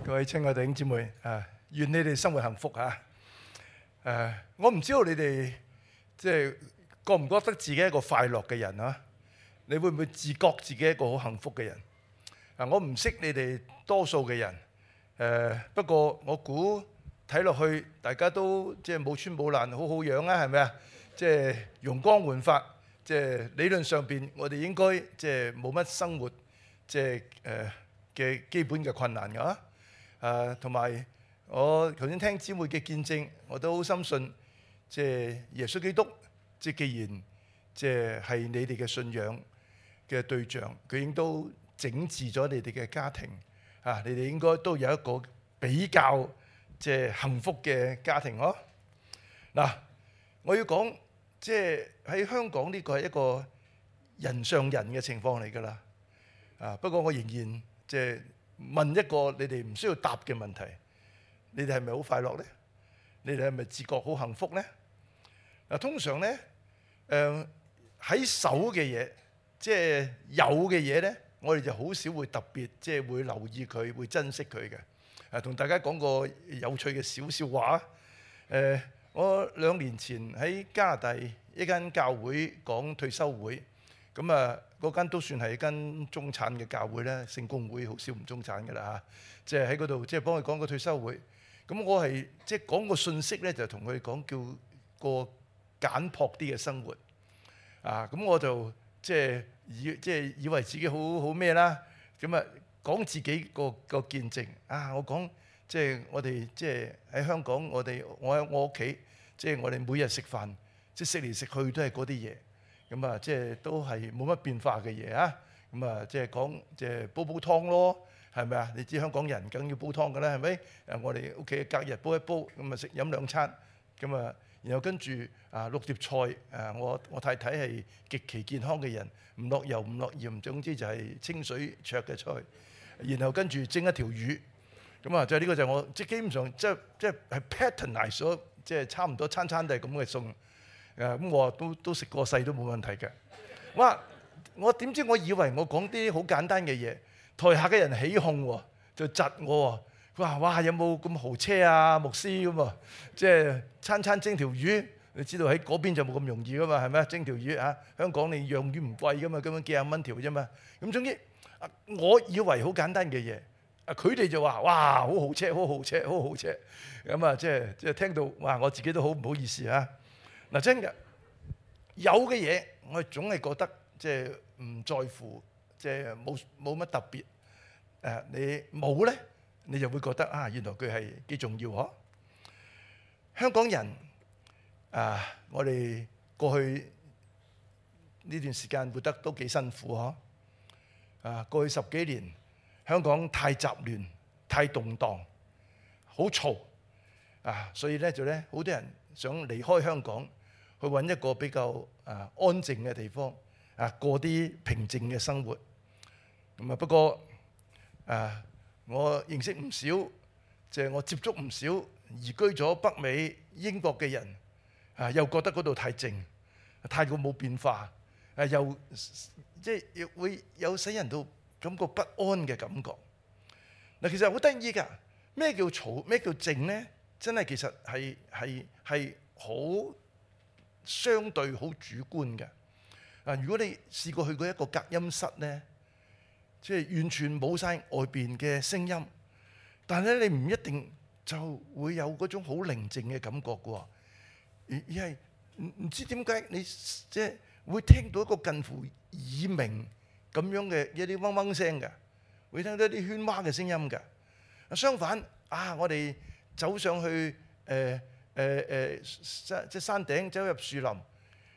各位親愛弟兄姊妹願你哋生活幸福嚇。我唔知道你哋即係覺唔覺得自己係一個快樂嘅人啊？你會唔會自覺自己係一個好幸福嘅人？我唔識你哋多數嘅人，不過我估睇落去大家都即係冇穿冇爛，好好樣啊，係咪啊？即係容光煥發，即係理論上邊我哋應該即係冇乜生活即係嘅基本嘅困難㗎。同埋我頭先聽姊妹嘅見證，我都好深信，即係耶穌基督，即係既然即係你哋嘅信仰嘅對象，佢已經都整治咗你哋嘅家庭你哋應該都有一個比較即係幸福嘅家庭咯。嗱，我要講即係喺香港呢個係一個人上人嘅情況嚟㗎啦。不過我仍然即係問一個你哋唔需要答嘅問題：你哋係咪好快樂呢？你哋係咪自覺好幸福呢？通常呢，喺手嘅嘢，即係有嘅嘢呢，我哋就好少會特別即係會留意佢，會珍惜佢嘅。同大家講個有趣嘅小笑話。我2年前喺加拿大一間教會講退休會，咁嗰間都算係一間中產嘅教會咧，聖公會好少唔中產㗎啦嚇。即係喺嗰度即係幫佢講個退休會。咁我係即係講個信息咧，就同佢講叫個簡樸啲嘅生活。咁我就即係以為自己好咩啦。咁講自己個見證。我講即係我哋即係喺香港，我喺我屋企，即係我哋每日食飯，即係食嚟食去都係嗰啲嘢。咁即係都係冇乜變化嘅嘢啊！咁即係講即係煲湯咯，係咪啊？你知香港人梗要煲湯㗎啦，係咪？我哋屋企隔日煲一煲，咁食飲2餐，然後跟住6碟菜，我太太係極其健康嘅人，唔落油唔落鹽，總之就係清水灼嘅菜，然後跟住蒸一條魚，就呢個就我即係基本上即係 patternise 咗，即係差唔多餐餐都係咁嘅餸。咁我都食過世都冇問題嘅。我點知我以為我講啲好簡單嘅嘢，台下嘅人起哄喎，就窒我喎。佢話：哇，有冇咁豪車啊，牧師咁啊？即係餐餐蒸條魚，你知道喺嗰邊就冇咁容易噶嘛，係咪啊？蒸條魚香港你養魚唔貴噶嘛，根本幾廿蚊條啫嘛。咁總之我以為好簡單嘅嘢，佢哋就話：哇，好豪車，好豪車，好豪車。咁即係聽到哇，我自己都好唔好意思啊！嗱，真嘅有嘅嘢，我總係覺得即係唔在乎，即係冇乜特別。你冇咧，你就會覺得原來佢係幾重要嗬。香港人我哋過去呢段時間活得都幾辛苦嗬。過去10幾年，香港太雜亂、太動盪、好嘈所以咧好多人想離開香港，去揾一個比較安靜嘅地方過啲平靜嘅生活。不過我認識唔少，即係我接觸唔少移居咗北美英國嘅人，又覺得嗰度太靜，太過冇變化，又即係會有使人到感覺不安嘅感覺。其實好得意㗎，咩叫嘈，咩叫靜呢？真係其實係好相對好主觀嘅。如果你試過去過一個隔音室呢，即係完全冇晒外邊嘅聲音，但係咧你唔一定就會有嗰種好寧靜嘅感覺嘅喎，而係唔知點解你即係會聽到一個近乎耳鳴咁樣嘅一啲嗡嗡聲嘅，會聽到一啲喧嘩嘅聲音嘅。相反我哋走上去即係山頂，走入樹林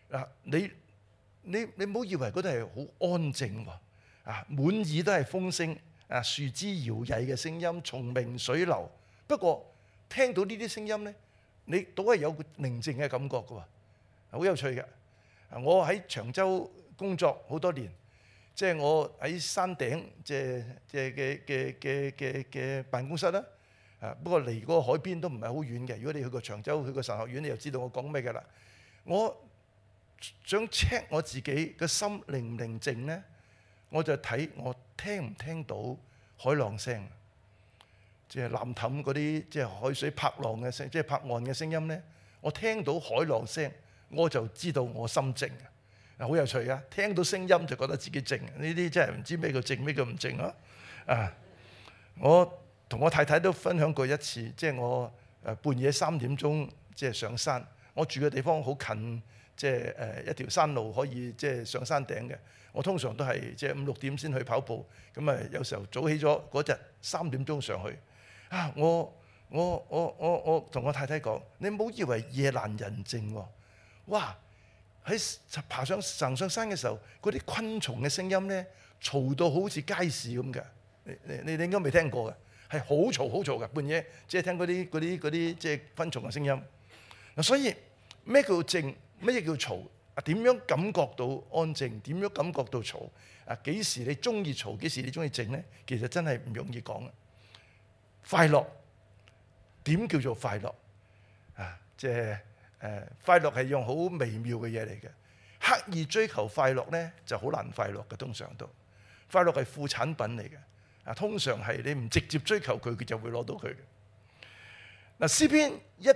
你唔好以為嗰度係好安靜喎。滿耳都係風聲，樹枝搖曳嘅聲音，蟲鳴水流。不過聽到呢啲聲音呢，你都係有個寧靜嘅感覺嘅喎，好有趣嘅。我喺長洲工作好多年，即係我喺山頂嘅辦公室啦。不過離嗰個海邊都唔係好遠嘅。如果你去過長洲，去過神學院，你就知道我講咩嘅啦。我想 check 我自己嘅心寧唔寧靜呢？我就睇我聽唔聽到海浪聲。 即係藍氹嗰啲即係海水拍浪嘅聲，即係拍岸嘅聲音咧，我聽到海浪聲，我就知道我心靜。好有趣啊！聽到聲音就覺得自己靜，呢啲真係唔知咩叫靜，咩叫唔靜咯。我同我太太都分享過一次，即係我半夜3點鐘即係上山，我住嘅地方好近，即係一條山路可以即係上山頂嘅。我通常都係即係5、6點先去跑步，咁啊有時候早起咗嗰日3點鐘上去。我同我太太講：你唔好以為夜闌人靜喎，哇！喺爬上山嘅時候，嗰啲昆蟲嘅聲音咧，嘈到好似街市咁嘅。你應該未聽過嘅，係好嘈好嘈嘅。半夜即係聽嗰啲即係昆蟲嘅聲音。嗱，所以咩叫靜？咩叫嘈？點樣感覺到安靜？點樣感覺到嘈？幾時你中意嘈？幾時你中意靜咧？其實真係唔容易講嘅。快樂點叫做快樂？即係快樂係一樣好微妙嘅嘢嚟嘅。刻意追求快樂咧，就好難快樂嘅。通常都快樂係副產品嚟嘅。通常係你唔直接追求佢，佢就會攞到佢嘅。詩篇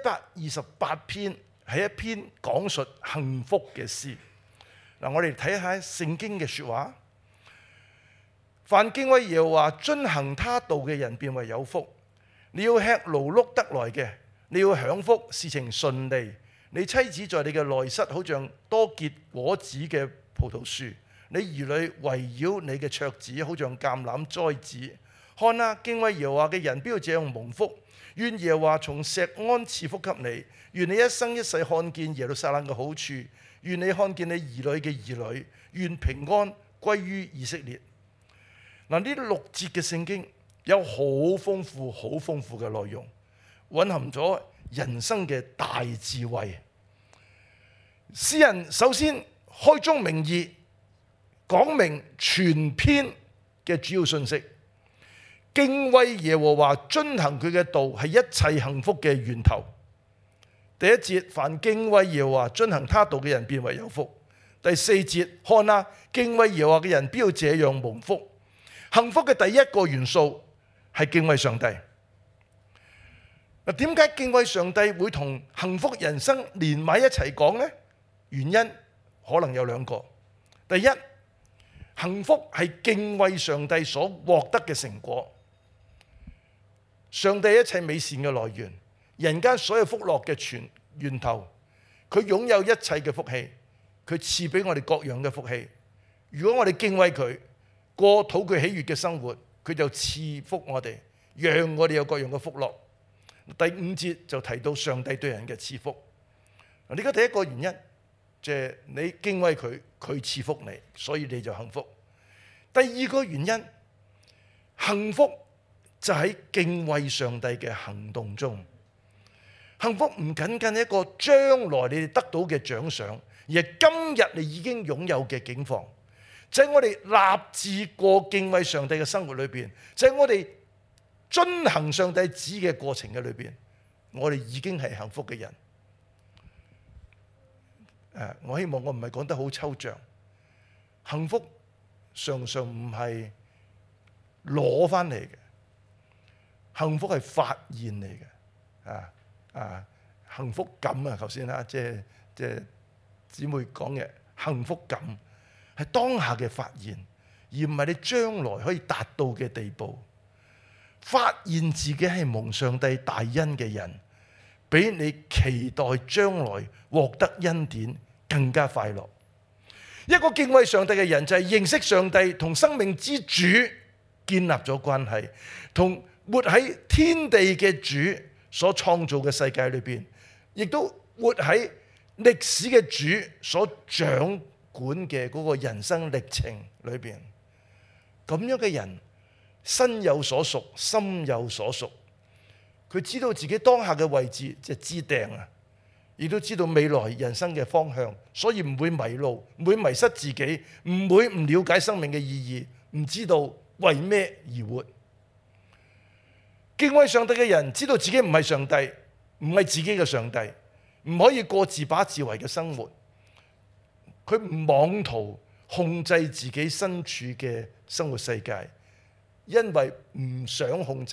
128篇係一篇講述幸福嘅詩。我哋睇下聖經嘅説話。凡敬畏耶和華、遵行他道嘅人，便為有福。你要吃勞碌得來嘅，你要享福，事情順利。你妻子在你嘅內室，好像多結果子嘅葡萄樹；你兒女圍繞你嘅桌子，好像橄欖栽子。看啊，敬畏耶和華嘅人必要這樣蒙福。願耶和華從錫安賜福給你。願你一生一世看見耶路撒冷嘅好處。願你看見你兒女嘅兒女。願平安歸於以色列。呢6節嘅聖經有好豐富嘅內容，蘊含咗人生嘅大智慧。詩人首先開宗明義講明全篇嘅主要信息：敬畏耶和華、遵行佢嘅道係一切幸福嘅源頭。第1節，凡敬畏耶和華、遵行他道嘅人，便為有福。第4節，看啊，敬畏耶和華嘅人必要這樣蒙福。幸福嘅第一個元素係敬畏上帝。點解敬畏上帝會同幸福人生連埋一齊講呢？原因可能有2個。第一，幸福係敬畏上帝所獲得嘅成果。上帝一切美善嘅來源，人間所有福樂嘅全源頭，佢擁有一切嘅福氣，佢賜俾我哋各樣嘅福氣。如果我哋敬畏佢，過討佢喜悅嘅生活，佢就賜福我哋，讓我哋有各樣嘅福樂。第5節就提到上帝對人嘅賜福。呢個第一個原因，即係你敬畏佢，佢賜福你，所以你就幸福。第二個原因，幸福就喺敬畏上帝嘅行動中。幸福唔僅僅係一個將來你哋得到嘅獎賞，而係今日你已經擁有嘅境況。就喺我哋立志過敬畏上帝嘅生活裏邊，就喺我哋遵行上帝旨嘅過程嘅裏邊，我哋已經係幸福嘅人。我希望我唔係講得好抽象。幸福常常唔係攞翻嚟嘅，幸福係發現嚟嘅。幸福感啊，頭先即係姊妹講嘅幸福感。係當下嘅發現，而唔係你將來可以達到嘅地步。發現自己係蒙上帝大恩嘅人，比你期待將來獲得恩典更加快樂。一個敬畏上帝嘅人就係認識上帝同生命之主建立咗關係，同活喺天地嘅主所創造嘅世界裏邊，亦都活喺歷史嘅主所掌管嘅嗰個人生歷程裏邊。咁樣嘅人身有所屬，心有所屬，佢知道自己當下嘅位置，即係知定啊，亦都知道未來人生嘅方向，所以唔會迷路，唔會迷失自己，唔會唔了解生命嘅意義，唔知道為咩而活。敬畏上帝嘅人知道自己唔係上帝，唔係自己嘅上帝，唔可以過自把自為嘅生活。佢唔妄圖控制自己身處嘅生活世界，因為唔想控制，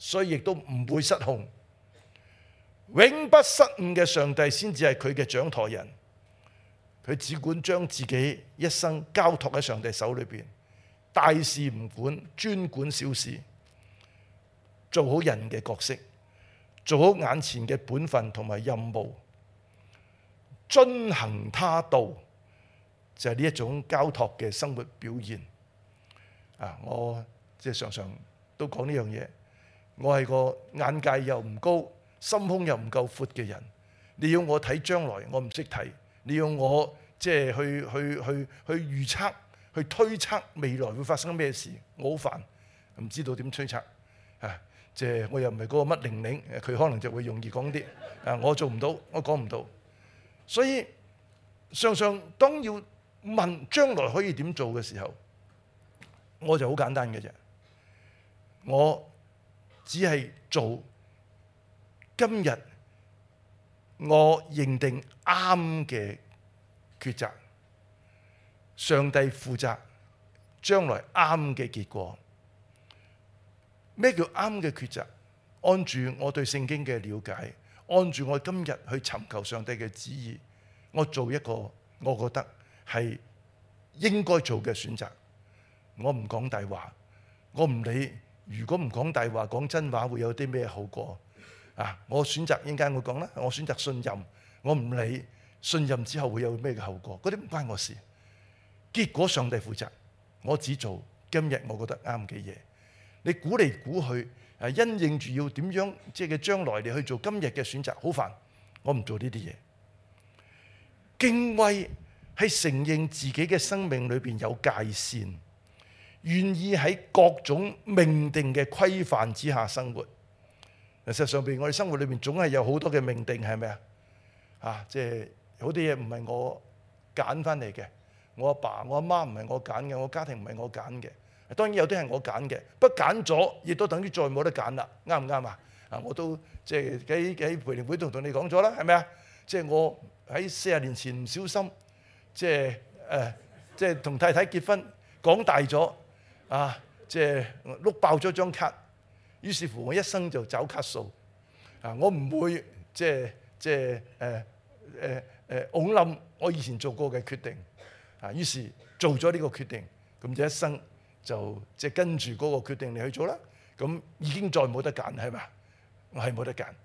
所以亦都唔會失控。永不失誤嘅上帝先至係佢嘅掌舵人，佢只管將自己一生交託喺上帝手裏邊，大事唔管，專管小事，做好人嘅角色，做好眼前嘅本分同埋任務，遵行他道，就係呢一種交託嘅生活表現。我常常都講呢樣嘢，我係個眼界又唔高，心胸又唔夠闊嘅人。你要我睇將來，我唔識睇；你要我去預測、去推測未來會發生咩事，我好煩，唔知道點推測。我又唔係嗰個乜玲玲，佢可能就會容易講啲。我做唔到，我講唔到。所以常常當要問將來可以點做嘅時候，我就好簡單嘅啫。我只係做今日我認定啱嘅抉擇，上帝負責將來啱嘅結果。咩叫啱嘅抉擇？按住我對聖經嘅了解，按住我今日去尋求上帝嘅旨意，我做一個我覺得係應該做嘅選擇。我唔講大話，我唔理如果唔講大話講真話會有啲咩後果。我選擇應該會講啦，我選擇信任，我唔理信任之後會有咩嘅後果，嗰啲唔關我事。結果上帝負責，我只做今日我覺得啱嘅嘢。你估嚟估去，因應住要點樣即係嘅將來你去做今日嘅選擇，好煩，我唔做呢啲嘢。敬畏係承認自己嘅生命裏邊有界線，願意喺各種命定嘅規範之下生活。實際上邊我哋生活裏邊總係有好多嘅命定，係咪啊？即係好多嘢唔係我揀翻嚟嘅，我阿爸我阿媽唔係我揀嘅，我家庭唔係我揀嘅。當然有啲係我揀嘅，不過揀咗亦都等於再冇得揀啦，啱唔啱啊？我都即係喺培靈會度同你講咗啦，係咪啊？即係我喺40年前唔小心，即係同太太結婚講大咗，即係碌爆咗張卡，於是乎我一生就找卡數，我唔會即係拱冧我以前做過嘅決定，於是做咗呢個決定，咁就一生就即係跟住嗰個決定嚟去做啦。咁已經再冇得揀，係咪？我係冇得揀。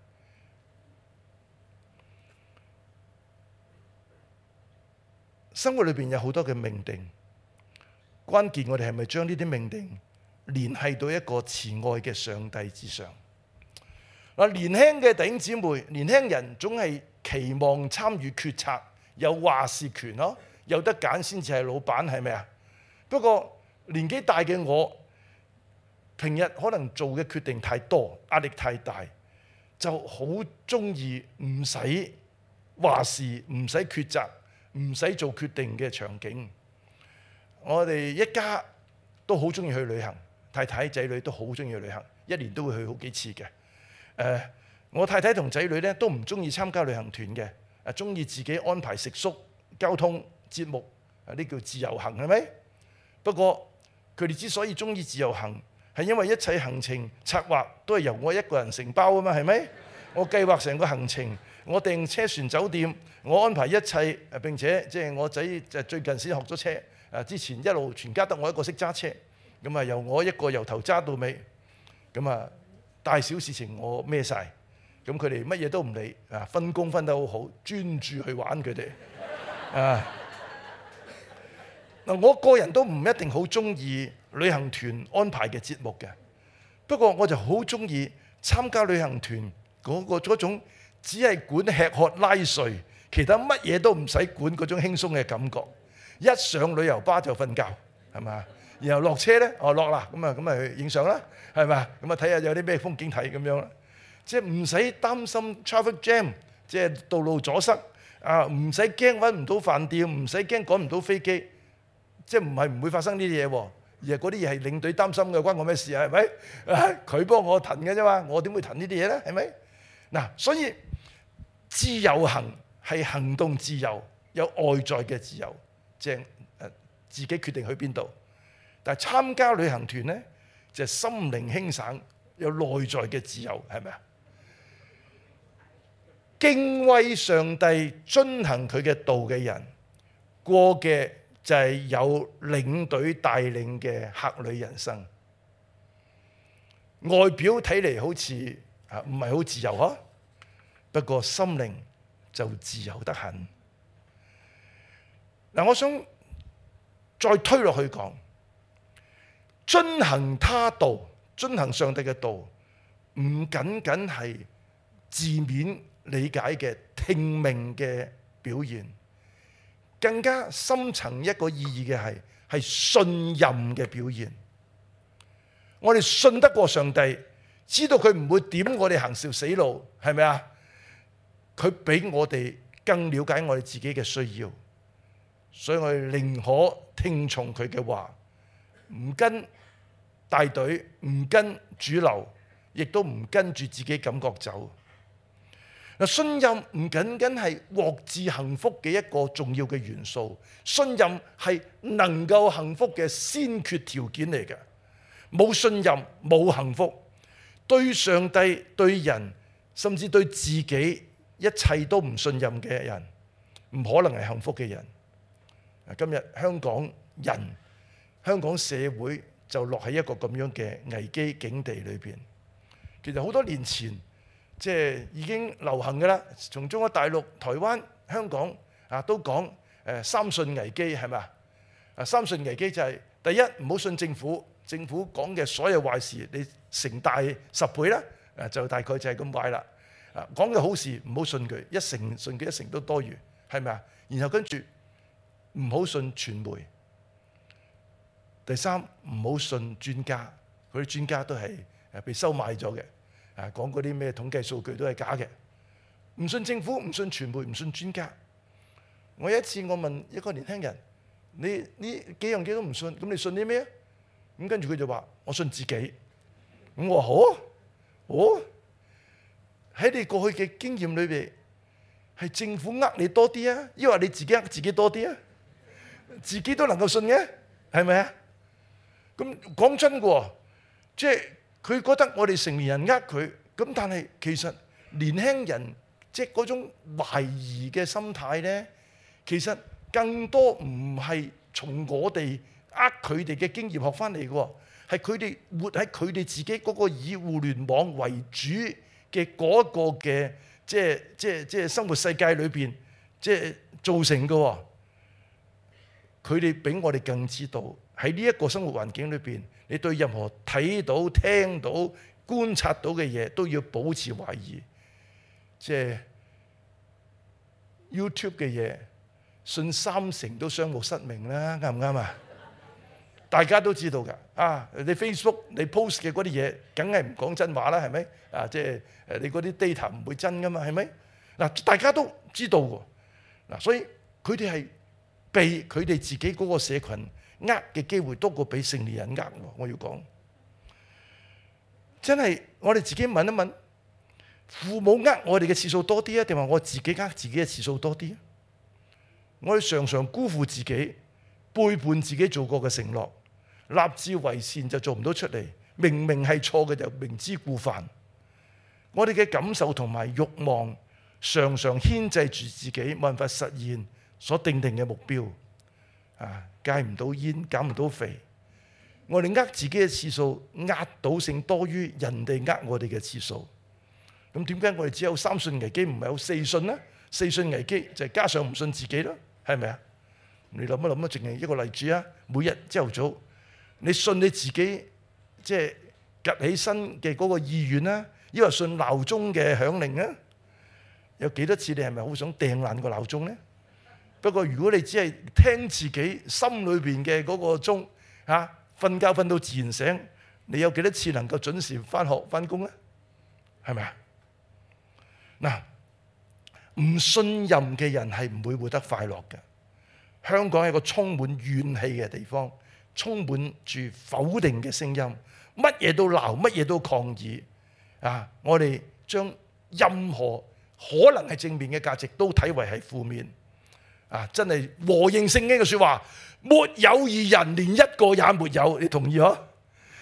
生活裏邊有好多嘅命定，關鍵我哋係咪將呢啲命定聯繫到一個慈愛嘅上帝之上？年輕嘅弟兄姊妹，年輕人總係期望參與決策，有話事權咯，有得揀先至係老闆，係咪啊？不過年紀大嘅我，平日可能做嘅決定太多，壓力太大，就好中意唔使話事，唔使抉擇，唔使做決定嘅場景。我哋一家都好中意去旅行，太太仔女都好中意去旅行，一年都會去好幾次嘅。我太太同仔女咧都唔中意參加旅行團嘅，中意自己安排食宿、交通、節目，呢叫自由行，係咪？不過佢哋之所以中意自由行，係因為一切行程策劃都係由我一個人承包啊嘛，係咪？我計劃成個行程，我訂車船酒店，我安排一切，並且即係我仔就最近先學咗車，之前一路全家得我一個識揸車，咁由我一個由頭揸到尾，咁大小事情我孭晒，咁佢哋乜嘢都唔理，分工分得好好，專注去玩佢哋。我個人都唔一定好中意旅行團安排嘅節目嘅，不過我就好中意參加旅行團嗰種只係管吃喝拉睡，其他乜嘢都唔使管嗰種輕鬆嘅感覺。一上旅遊巴就瞓覺，係嘛？然後落車咧，落啦，咁去影相啦，係嘛？咁睇下有啲咩風景睇咁樣啦。即係唔使擔心 traffic jam， 即係道路阻塞，唔使驚揾唔到飯店，唔使驚趕唔到飛機。即係唔係唔會發生呢啲嘢喎，而係嗰啲嘢係領隊擔心嘅，關我咩事啊？係咪？佢幫我騰嘅啫嘛，我點會騰呢啲嘢咧？係咪？所以自由行係行動自由，有外在嘅自由，即係自己決定去邊度。但係參加旅行團咧，就係心靈輕省， 有內在嘅自由，係咪啊？敬畏上帝、遵行佢嘅道嘅人，過嘅就係有領隊帶領嘅客旅人生。外表睇嚟好似唔係好自由啊，不過心靈就自由得很。嗱，我想再推落去講，遵行他道、遵行上帝嘅道，唔僅僅係字面理解嘅聽命嘅表現，更加深層一個意義嘅係信任嘅表現。我哋信得過上帝，知道佢唔會點我哋行條死路，係咪啊？佢比我哋更了解我哋自己嘅需要，所以我哋寧可聽從佢嘅話，唔跟大隊，唔跟主流，亦都唔跟住自己感覺走。信任唔僅僅係獲致幸福嘅一個重要嘅元素，信任係能夠幸福嘅先決條件嚟嘅。冇信任，冇幸福。對上帝、對人，甚至對自己，一切都唔信任嘅人，唔可能係幸福嘅人。今日香港人、香港社會就落喺一個咁樣嘅危機境地裏邊。其實好多年前，即係已經流行㗎啦。從中國大陸、台灣、香港都講三信危機，係咪啊？三信危機就係第一，唔好信政府。政府講嘅所有壞事，你成大10倍啦，就大概就係咁壞啦。講嘅好事唔好信佢，一成信佢一成都多餘，係咪啊？然後跟住唔好信傳媒。第三，唔好信專家，嗰啲專家都係被收買咗嘅，講嗰啲咩統計數據都係假嘅。唔信政府，唔信傳媒，唔信專家。我有一次我問一個年輕人：你呢幾樣嘢都唔信，咁你信啲咩啊？咁跟住佢就話：我信自己。咁我話：好，喺你過去嘅經驗裏邊，係政府呃你多啲啊，抑或你自己呃自己多啲啊？自己都能夠信嘅，係咪啊？咁講真嘅喎，即係佢覺得我哋成年人呃佢，咁但係其實年輕人即係嗰種懷疑嘅心態咧，其實更多唔係從我哋佢哋嘅經驗學翻嚟嘅喎，係佢哋活喺佢哋自己嗰個以互聯網為主嘅嗰個嘅即係生活世界裏邊，即係造成嘅喎。佢哋比我哋更知道喺呢一個生活環境裏邊，你對任何睇到、聽到、觀察到嘅嘢都要保持懷疑。即係 YouTube 嘅嘢，信30%都雙目失明啦，啱唔啱啊？大家都知道㗎，你 Facebook 你 post 嘅嗰啲嘢，梗係唔講真話啦，係咪？即係你嗰啲 data 唔會真㗎嘛，係咪？嗱，大家都知道喎。嗱，所以佢哋係被佢哋自己嗰個社群呃嘅機會多過俾成年人呃喎。我要講，真係我哋自己問一問，父母呃我哋嘅次數多啲啊，定話我自己呃自己嘅次數多啲啊？我哋常常辜負自己，背叛自己做過嘅承諾。立志為善就做唔到出嚟，明明係錯嘅就明知故犯。我哋嘅感受同埋慾望常常牽制住自己，冇辦法實現所定嘅目標。戒唔到煙，減唔到肥。我哋呃自己嘅次數壓倒性多於人哋呃我哋嘅次數。咁點解我哋只有三信危機，唔係有四信呢？四信危機就係加上唔信自己咯，係咪啊？你諗一諗啊，淨係一個例子啊，每日朝頭早。你信你自己即係趌起身嘅嗰個意願啦，抑或信鬧鐘嘅響鈴啊？有幾多次你係咪好想掟爛個鬧鐘咧？不過如果你只係聽自己心裏邊嘅嗰個鐘，瞓覺瞓到自然醒，你有幾多次能夠準時返學返工咧？係咪啊？嗱，唔信任嘅人係唔會活得快樂嘅。香港係一個充滿怨氣嘅地方。充滿住否定嘅聲音，乜嘢都鬧，乜嘢都抗議。我哋將任何可能係正面嘅價值都睇為係負面。真係和應聖經嘅説話，沒有義人，連一個也沒有。你同意嗬？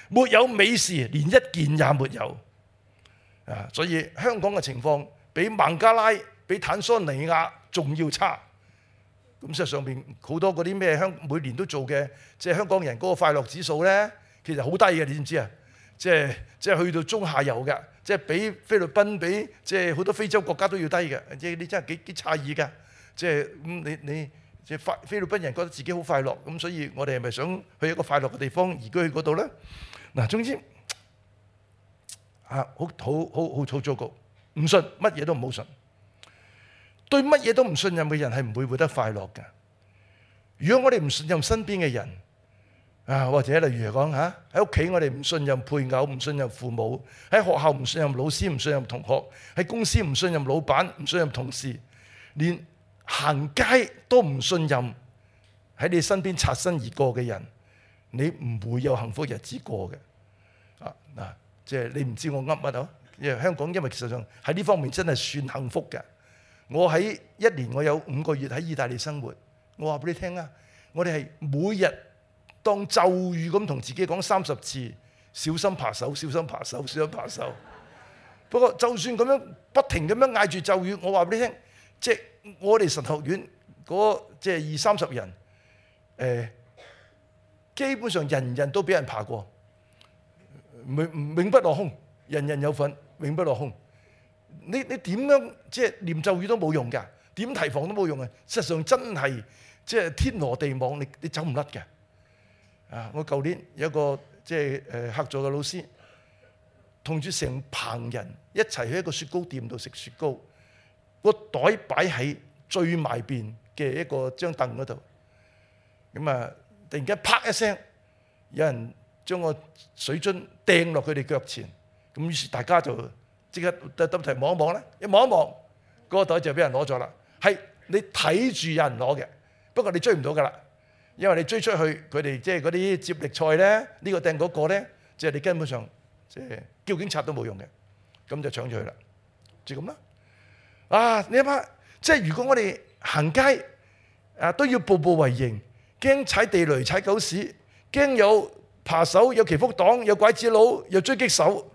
沒有美事，連一件也沒有。所以香港嘅情況比孟加拉、比坦桑尼亞仲要差。咁事實上邊好多嗰啲咩每年都做嘅，即係香港人嗰個快樂指數咧，其實好低嘅，你知唔知啊？即係去到中下游嘅，即係比菲律賓、比即係好多非洲國家都要低嘅。即係你真係幾詫異㗎。即係你即係菲律賓人覺得自己好快樂，咁所以我哋係咪想去一個快樂嘅地方移居去嗰度咧？嗱，總之好糟糕，唔信乜嘢都唔好信。對乜嘢都唔信任嘅人係唔會活得快樂嘅。如果我哋唔信任身邊嘅人或者例如嚟講喺屋企我哋唔信任配偶、唔信任父母，喺學校唔信任老師、唔信任同學，喺公司唔信任老闆、唔信任同事，連行街都唔信任喺你身邊擦身而過嘅人，你唔會有幸福日子過嘅。即係你唔知我噏乜啊？因為香港因為其實上喺呢方面真係算幸福嘅。我喺一年我有5個月喺意大利生活，我話俾你聽啊，我哋係每日當咒語咁同自己講30次，小心扒手，小心扒手，小心扒手。不過就算咁樣不停咁樣嗌住咒語，我話俾你聽，即係我哋神學院嗰即係20-30人，基本上人人都俾人爬過，永不落空，人人有份，永不落空。你點樣即係念咒語都冇用㗎，點提防都冇用嘅。實際上真係即係天羅地網，你走唔甩嘅。我舊年有一個即係客座嘅老師，同住成棚人一齊去一個雪糕店度食雪糕，個袋擺喺最埋邊嘅一個張凳嗰度。咁突然間啪一聲，有人將個水樽掟落佢哋腳前，咁於是大家就即刻耷低頭望一望啦，一望一望，嗰個袋就俾人攞咗啦。係你睇住有人攞嘅，不過你追唔到噶啦，因為你追出去，佢哋即係嗰啲接力賽咧，呢個掟嗰個咧，即係你根本上即係叫警察都冇用嘅，咁就搶咗去啦，就咁啦。你諗下，即係如果我哋行街都要步步為營，驚踩地雷、踩狗屎，驚有扒手、有祈福黨、有拐子佬、有追擊手。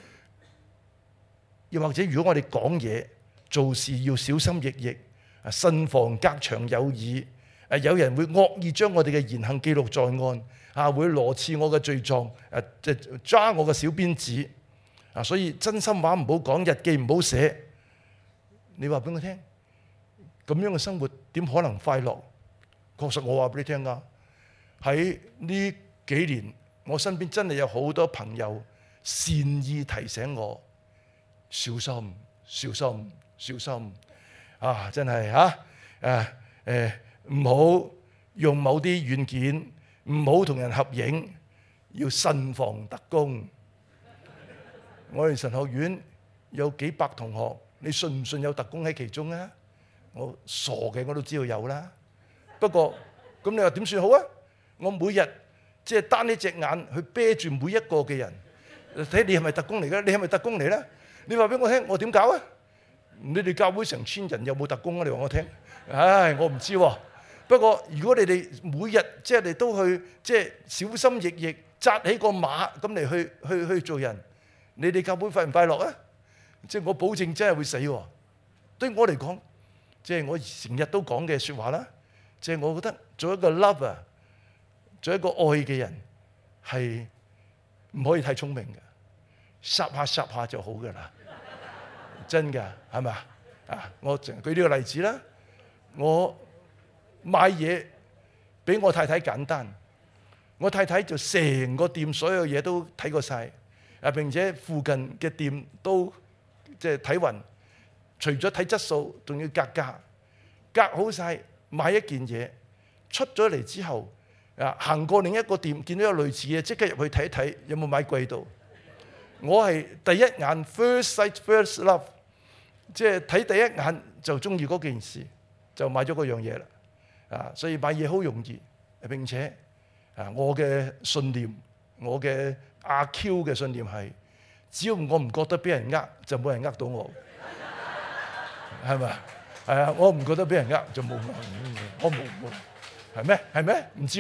又或者如果我哋講嘢做事要小心翼翼，慎防隔牆有耳，有人會惡意將我哋嘅言行記錄在案，會羅刺我嘅罪狀，即係抓我嘅小辮子，所以真心話唔好講，日記唔好寫。你話俾我聽，咁樣嘅生活點可能快樂？確實我話俾你聽啊，喺呢幾年我身邊真係有好多朋友善意提醒我，小心小心小心真係唔好用某啲軟件，唔好同人合影，要慎防特工。我哋神學院有幾百同學，你信唔信有特工喺其中啊？我傻嘅我都知道有啦。不過咁你話點算好啊？我每日即係單呢隻眼去啤住每一個嘅人，睇你係咪特工嚟嘅？你係咪特工嚟咧？你話俾我聽，我點搞啊？你哋教會成千人有冇特工啊？你話我聽。我唔知喎。不過如果你哋每日即係你都去即係小心翼翼紮起個馬咁嚟去做人，你哋教會快唔快樂啊？即係我保證真係會死喎。對我嚟講，即係我成日都講嘅説話啦。即係我覺得做一個 lover，做一個愛嘅人係唔可以太聰明嘅，霎下就好㗎啦。真㗎，係咪啊？我舉呢個例子啦。我買嘢俾我太太簡單，我太太就成個店所有嘢都睇過晒，並且附近嘅店都即係睇勻，除咗睇質素，仲要格價，格好晒。買一件嘢出咗嚟之後，行過另一個店見到有類似嘅，即刻入去睇一睇有冇買貴到。我係第一眼 first sight first love， 即係睇第一眼就中意嗰件事，就買咗嗰樣嘢啦。所以買嘢好容易，並且我嘅信念，我嘅阿 Q 嘅信念係，只要我唔覺得俾人就冇人到我，係咪？我唔覺得俾人就冇，我冇，係咩？唔知喎，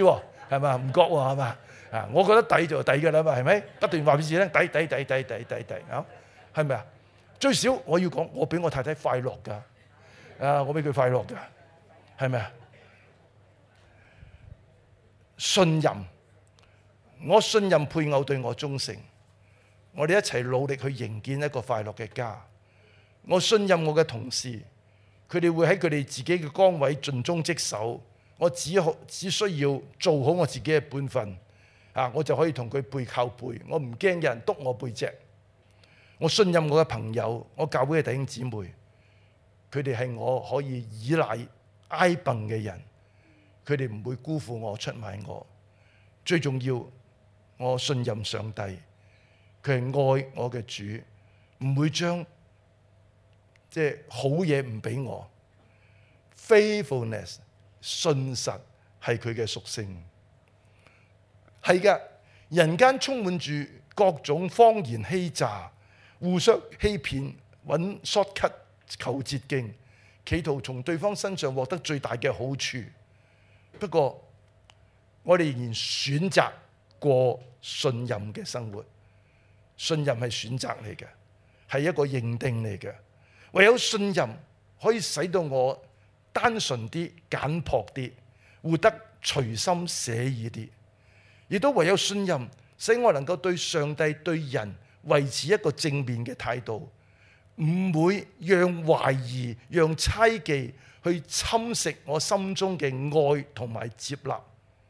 係嘛？唔覺喎係嘛？我覺得抵就抵㗎啦嘛，係咪？不斷話俾自己聽，抵啊，係咪啊？最少我要講，我俾我太太快樂㗎，我俾佢快樂㗎，係咪啊？信任，我信任配偶對我忠誠，我哋一齊努力去營建一個快樂嘅家。我信任我嘅同事，佢哋會喺佢哋自己嘅崗位盡忠職守。我只需要做好我自己嘅本分，我就可以同佢背靠背。我唔驚有人督我背脊。我信任我嘅朋友，我教會嘅弟兄姊妹，佢哋係我可以依賴挨笨嘅人，佢哋唔會辜負我、出賣我。最重要，我信任上帝，佢係愛我嘅主，唔會將好嘢唔俾我。Faithfulness， 信實係佢嘅屬性。係嘅，人間充滿住各種謊言欺詐，互相欺騙，揾 shortcut 求捷徑，企圖從對方身上獲得最大嘅好處。不過我哋仍然選擇過信任嘅生活。信任係選擇嚟嘅，係一個認定嚟嘅。唯有信任可以使到我單純啲、簡樸啲，活得隨心寫意啲。亦都唯有信任，使我能夠對上帝、對人維持一個正面嘅態度，唔會讓懷疑、讓猜忌去侵蝕我心中嘅愛同埋接納。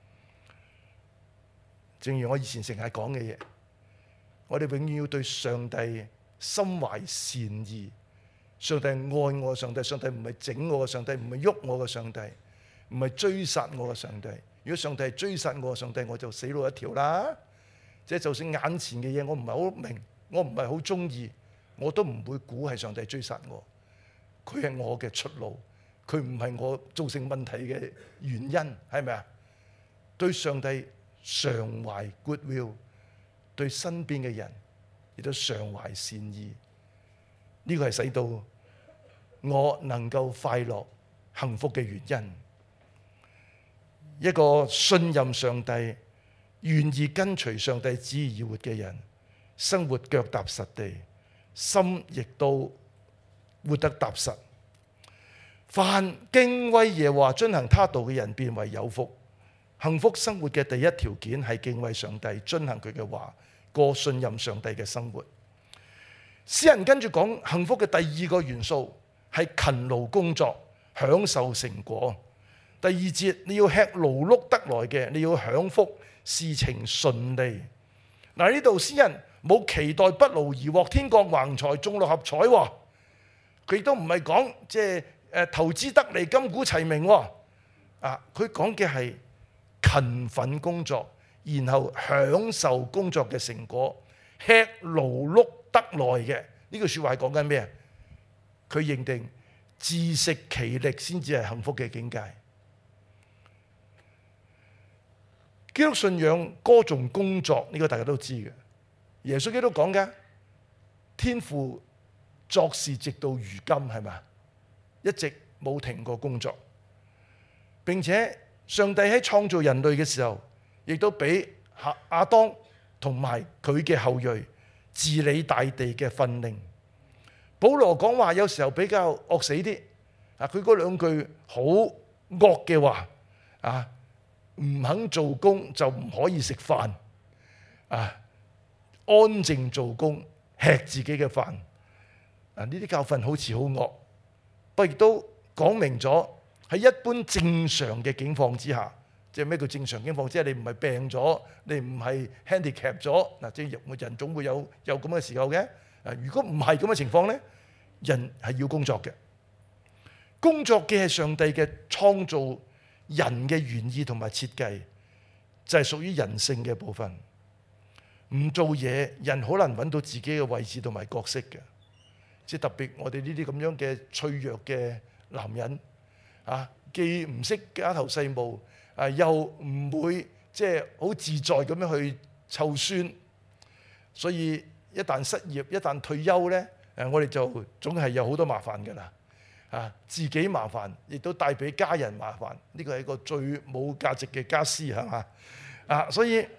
正如我以前成日講嘅嘢，我哋永遠要對上帝心懷善意。上帝愛我嘅上帝，上帝唔係整我嘅上帝，唔係喐我嘅上帝，唔係追殺我嘅上帝。如果上帝係追殺我嘅上帝，我就死路一條啦。就算眼前嘅嘢我唔係好明，我唔係好中意，我都唔會估係上帝追殺我。佢係我嘅出路，佢唔係我造成問題嘅原因，係咪啊？對上帝常懷 goodwill， 對身邊嘅人亦都常懷善意。呢個係使到我能夠快樂幸福嘅原因。一個信任上帝、願意跟隨上帝旨意而活嘅人，生活腳踏實地，心亦都活得踏實。凡敬畏耶和華、遵行他道嘅人，便為有福。幸福生活嘅第一條件係敬畏上帝，遵行佢嘅話，過信任上帝嘅生活。詩人跟住講，幸福嘅第二個元素係勤勞工作，享受成果。第二節，你要吃勞碌得來嘅，你要享福，事情順利。嗱，呢度詩人冇期待不勞而獲天降橫財、中六合彩，佢都唔係講投資得嚟金股齊名。佢講嘅係勤奮工作，然後享受工作嘅成果，吃勞碌得來嘅。呢句說話係講緊咩啊？佢認定自食其力先至係幸福嘅境界。基督信仰歌頌工作，呢個大家都知嘅。耶穌基督講嘅天父作事直到如今，係咪？一直冇停過工作，並且上帝喺創造人類嘅時候，亦都俾亞當同埋佢嘅後裔治理大地嘅訓令。保羅講話有時候比較惡死啲，佢嗰兩句好惡嘅話，唔肯做工就唔可以食飯，安靜做工，吃自己嘅飯。呢啲教訓好似好惡，不過亦都講明咗喺一般正常嘅境況之下，即係咩叫正常境況？即係你唔係病咗，你唔係 handicap 咗，即係人總會有咁嘅時候嘅。如果唔係咁嘅情況咧，人係要工作嘅。工作嘅係上帝嘅創造人嘅原意同埋設計，就係屬於人性嘅部分。唔做嘢，人好難揾到自己嘅位置同埋角色嘅。即係特別我哋呢啲咁樣嘅脆弱嘅男人，既唔識家頭細務，又唔會即係好自在咁樣去湊孫，所以一旦失業、一旦退休咧，我哋就總係有好多麻煩㗎啦。 自己麻煩，亦都帶俾家人麻煩。呢個係一個最冇價值嘅家私，係嘛？所以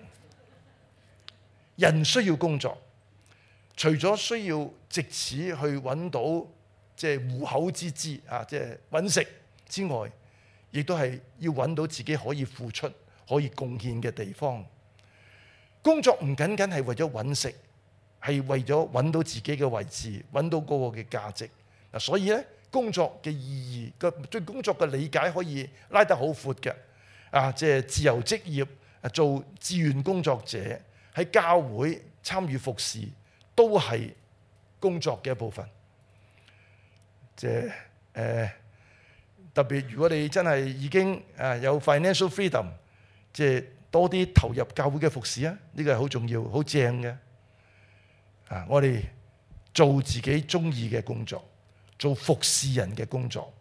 人需要工作，除咗需要藉此去揾到即係糊口之資即係揾食之外，亦都係要揾到自己可以付出、可以貢獻嘅地方。工作唔僅僅係為咗揾食，係為咗揾到自己嘅位置，揾到嗰個嘅價值。所以咧，工作嘅意義，對工作嘅理解可以拉得好闊嘅。即係自由職業，做志願工作者，喺教會參與服侍，都係工作嘅一部分。即係特別如果你真係已經有 financial freedom， 即係多啲投入教會嘅服侍啊！呢個係好重要、好正嘅。我哋做自己中意嘅工作，做服侍人嘅工作。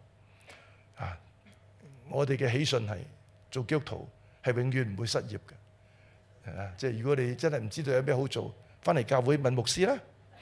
我哋嘅喜訊係做基督徒係永遠唔會失業嘅。即係如果你真係唔知道有咩好做，翻嚟教會問牧師啦。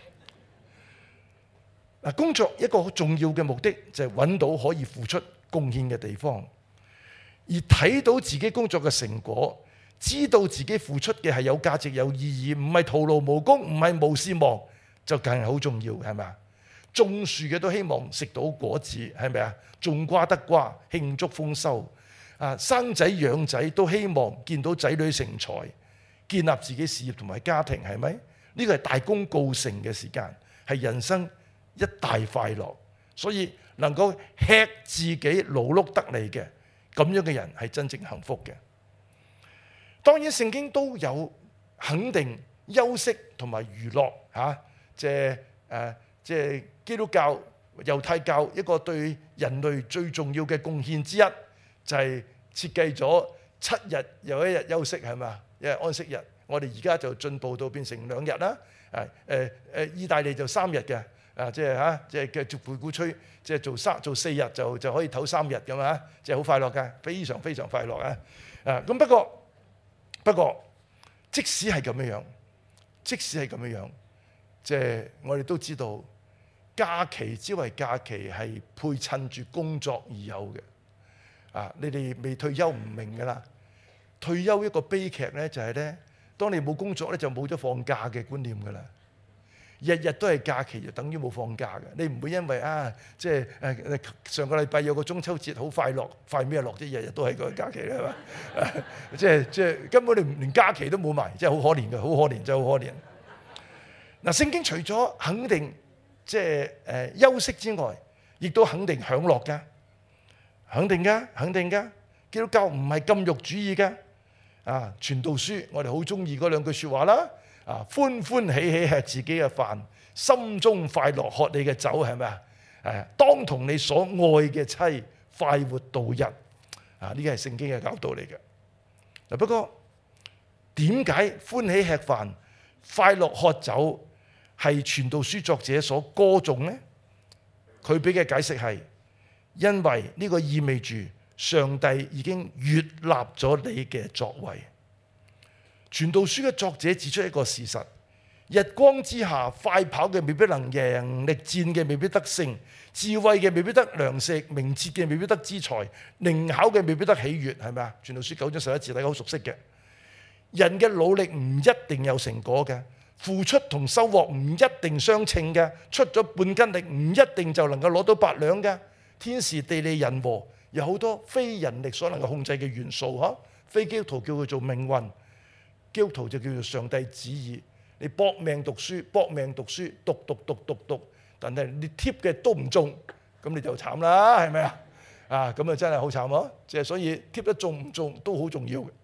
工作一個好重要嘅目的就係揾到可以付出貢獻嘅地方，而睇到自己工作嘅成果，知道自己付出嘅係有價值、有意義，唔係徒勞無功，唔係無事忙，就更係好重要，係咪啊？種樹嘅都希望食到果子，係咪啊？種瓜得瓜，慶祝豐收。生仔養仔都希望見到仔女成才，建立自己事業同埋家庭，係咪？呢個係大功告成嘅時間，係人生一大快樂。所以能夠吃自己勞碌得嚟嘅咁樣嘅人係真正幸福嘅。當然聖經都有肯定休息同埋娛樂即係基督教、猶太教一個對人類最重要嘅貢獻之一，就係設計咗7日又1日休息，係咪？一日安息日。我哋而家就進步到變成2日啦。意大利就3日嘅。即係繼續回顧吹，即係做4日就可以唞3日咁啊！即係好快樂㗎，非常非常快樂啊！咁不過，即使係咁樣，即係我哋都知道，假期只為假期係配襯住工作而有嘅。你哋未退休唔明㗎啦。退休一個悲劇咧，就係咧，當你冇工作咧，就冇咗放假嘅觀念㗎啦。日日都係假期，就等於冇放假嘅。你唔會因為即係上個禮拜有個中秋節好快樂，快咩樂啫？日日都係個假期係嘛？即係根本你連假期都冇埋，即係好可憐嘅，好可憐，真係好可憐。聖經除咗肯定即係休息之外，亦都肯定享樂㗎，肯定㗎。基督教唔係禁欲主義㗎。傳道書我哋好中意嗰2句説話啦。歡歡喜喜吃自己嘅飯，心中快樂喝你嘅酒，係咪啊？當同你所愛嘅妻快活度日。呢個係聖經嘅教導嚟嘅。不過點解歡喜吃飯、快樂喝酒係傳道書作者所歌頌呢？佢俾嘅解釋係因為呢個意味住上帝已經悅納咗你嘅作為。傳道書嘅作者指出一個事實：日光之下，快跑嘅未必能贏，力戰嘅未必得勝，智慧嘅未必得糧食，明哲嘅未必得資財，靈巧嘅未必得喜悅，係咪啊？傳道書9章11節，大家好熟悉嘅。人嘅努力唔一定有成果嘅，付出同收穫唔一定相稱嘅，出咗半斤力唔一定就能夠攞到8兩嘅。天時地利人和有好多非人力所能夠控制嘅元素，非基督徒叫佢做命運。基督徒就叫做上帝旨意，你搏命讀書，讀，但係你貼嘅都唔中，咁你就慘啦，係咪啊？咁啊真係好慘咯！即係所以貼得中唔中都好重要嘅。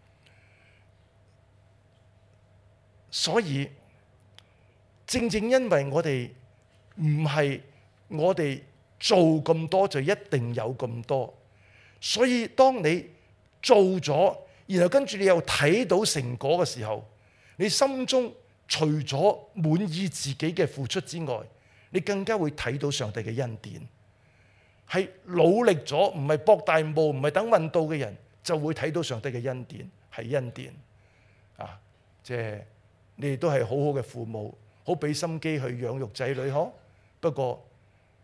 所以正因為我哋唔係我哋做咁多就一定有咁多，所以當你做咗，然後跟住你又睇到成果嘅時候，你心中除咗滿意自己嘅付出之外，你更加會睇到上帝嘅恩典。係努力咗，唔係博大霧，唔係等運到嘅人，就會睇到上帝嘅恩典，係恩典。即係你哋都係好好嘅父母，好俾心機去養育仔女，不過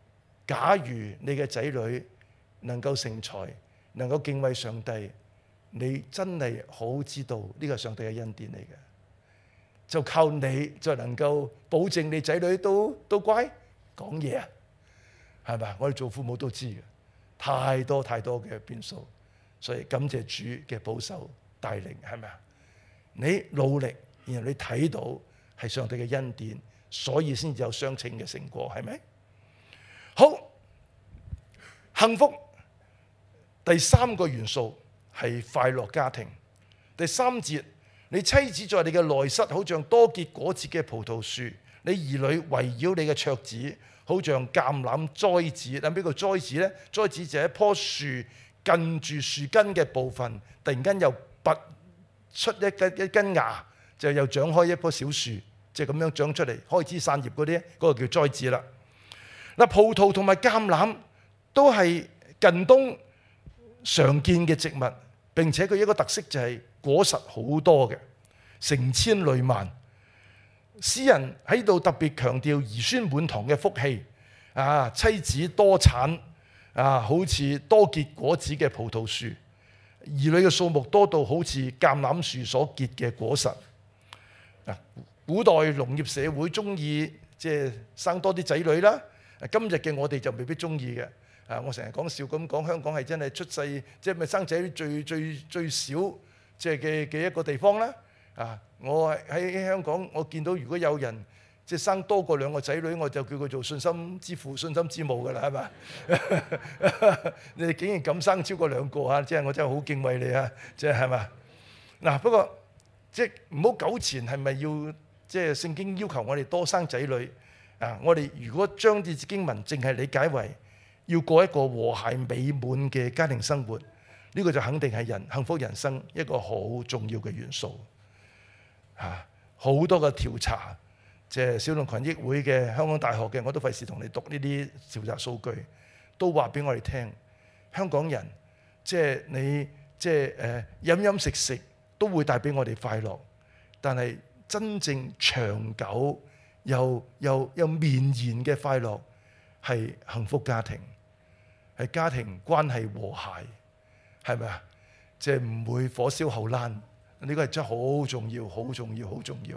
假如你嘅仔女能夠成才，能夠敬畏上帝，你真係好知道呢個係上帝嘅恩典嚟嘅。就靠你就能夠保證你仔女都乖講嘢啊，係咪？我哋做父母都知嘅，太多嘅變數，所以感謝主嘅保守帶領，係咪啊？你努力，然後你睇到係上帝嘅恩典，所以先至有相稱嘅成果，係咪？好，幸福第三個元素係快樂家庭。第3節，你妻子在你嘅內室，好像多結果子嘅葡萄樹；你兒女圍繞你嘅桌子，好像橄欖栽子。諗邊個栽子呢？栽子就係一棵樹近住樹根嘅部分，突然間又拔出一根芽，就又長開一棵小樹，即係咁樣長出嚟，開枝散葉嗰啲，嗰個叫栽子啦。嗱，葡萄同埋橄欖都係近東常見嘅植物，並且佢一個特色就係果實好多嘅，成千累萬。詩人喺度特別強調兒孫滿堂嘅福氣啊，妻子多產啊，好似多結果子嘅葡萄樹，兒女嘅數目多到好似橄欖樹所結嘅果實。古代農業社會中意即係生多啲仔女啦。今日嘅我哋就未必中意嘅。我成日講笑咁講，香港係真係出世即係咪生仔女最少即係嘅一個地方啦。我喺香港，我見到如果有人即係生多過2個仔女，我就叫佢做信心之父、信心之母㗎啦，係嘛？你哋竟然敢生超過2個啊！即係我真係好敬畏你啊！即係嘛？嗱，不過即係唔好糾纏，係咪要即係聖經要求我哋多生仔女？我哋如果將啲經文淨係理解為要過一個和諧美滿嘅家庭生活，呢個就肯定係幸福人生一個好重要嘅元素。好多嘅調查，即係小龍群益會嘅、香港大學嘅，我都費事同你讀呢啲調查數據，都話俾我哋聽，香港人即係你即係飲飲食食都會帶俾我哋快樂，但係真正長久又綿延嘅快樂係幸福家庭，係家庭關係和諧，係咪啊？即係唔會火燒後欄，呢個係真係好重要、好重要、好重要。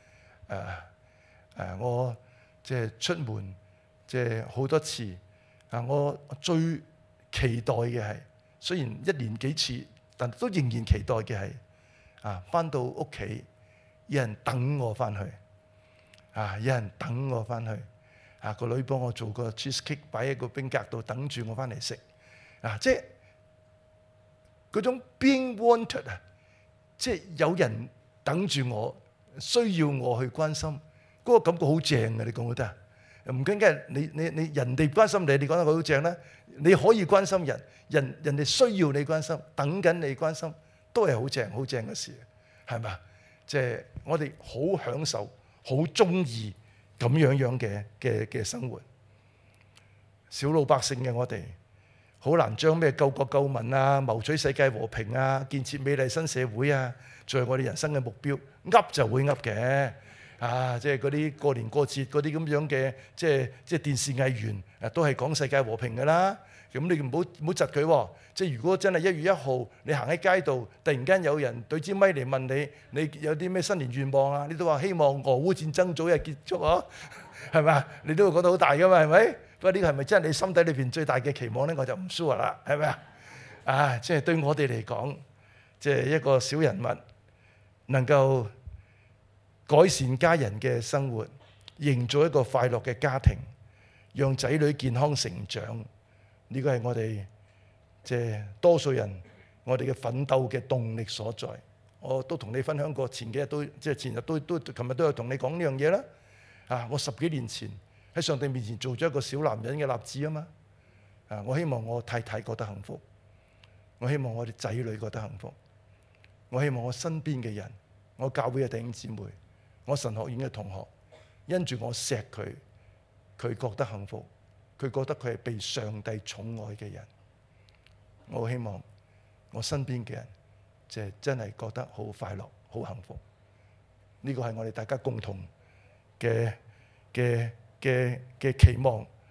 我即係出門即係好多次，我最期待嘅係，雖然1年幾次，但都仍然期待嘅係返到屋企有人等我返去。有人等我返去，個女幫我做個 cheesecake 擺喺個冰格度等住我返嚟食，即係嗰種 being wanted 即係有人等住我，需要我去關心，嗰個感覺好正嘅，你覺唔覺得啊？唔僅僅係你人哋關心你，你講得好正啦，你可以關心人哋需要你關心，等緊你關心，都係好正嘅事，係咪？即係我哋好享受。好中意咁樣嘅生活，小老百姓嘅我哋好難將咩救國救民啊、謀取世界和平啊、建設美麗新社會啊，作為我哋人生嘅目標，噏就會噏嘅。即係嗰啲過年過節嗰啲咁樣嘅，即係電視藝員都係講世界和平㗎啦。咁你唔好窒佢喎。即係如果真係1月1號你行喺街度，突然間有人對支咪嚟問你有啲咩新年願望啊？你都話希望俄烏戰爭早日結束啊，係咪啊？你都會覺得好大㗎嘛，係咪？不過呢個係咪真係你心底裏邊最大嘅期望咧？我就唔 sure 啦，係咪啊？即係對我哋嚟講，即係一個小人物能夠改善家人嘅生活，營造一個快樂嘅家庭，讓仔女健康成長，呢個係我哋即係多數人我哋嘅奮鬥嘅動力所在。我都同你分享過，前日都琴日都有同你講呢樣嘢啦。我10幾年前喺上帝面前做咗一個小男人嘅立志啊嘛。我希望我太太覺得幸福，我希望我哋仔女覺得幸福，我希望我身邊嘅人，我教會嘅弟兄姊妹，我神學院嘅同學，因住我錫佢，佢覺得幸福，佢覺得佢係被上帝寵愛嘅人。我希望我身邊嘅人即係真係覺得好快樂、好幸福。呢個係我哋大家共同嘅期望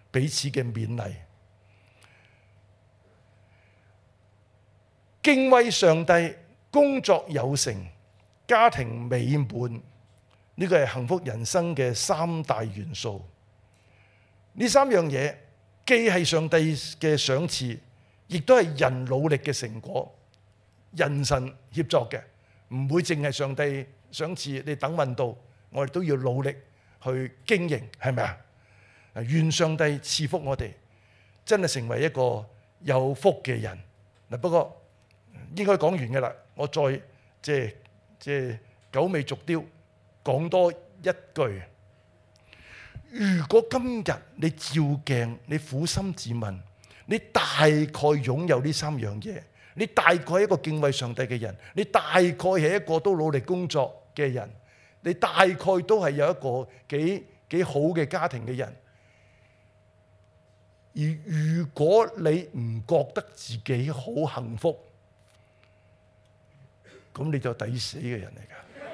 彼此嘅勉勵。敬畏上帝，工作有成，家庭美滿，呢個係幸福人生嘅三大元素。呢三樣嘢既係上帝嘅賞賜，亦都係人努力嘅成果，人神協作嘅，唔會淨係上帝賞賜。你等運到，我哋都要努力去經營，係咪啊？願上帝賜福我哋，真係成為一個有福嘅人。嗱，不過應該講完嘅啦，我再即係九尾續貂講多一句。如果今日你照鏡，你苦心自問，你大概擁有呢三樣嘢，你大概係一個敬畏上帝嘅人，你大概係一個都努力工作嘅人，你大概都係有一個幾好嘅家庭嘅人。而如果你唔覺得自己好幸福，咁你就抵死嘅人嚟㗎。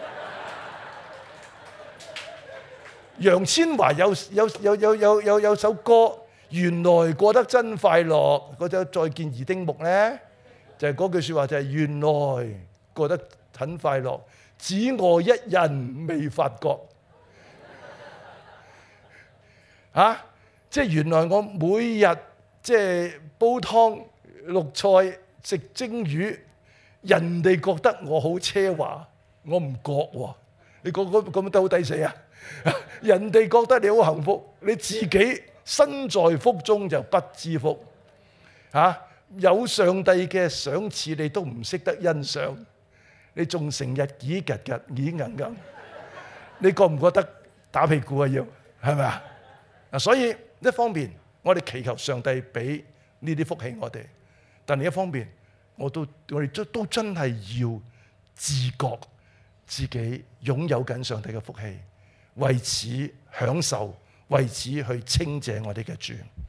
楊千嬅有首歌，原來過得真快樂，嗰隻再見二丁目咧，就係嗰句説話，就係原來過得很快樂，只我一人未發覺。即係原來我每日即係煲湯、綠菜、食蒸魚，人哋覺得我好奢華，我唔覺喎。你覺咁都好抵死啊！人哋覺得你好幸福，你自己身在福中就不知福。有上帝嘅賞賜，你都唔識得欣賞，你仲成日幾拮拮幾硬硬，你覺唔覺得打屁股啊？要係咪啊？所以一方面我哋祈求上帝俾呢啲福氣我哋，但另一方面我哋都真係要自覺自己擁有緊上帝嘅福氣，為此享受，為此去稱謝我哋嘅主。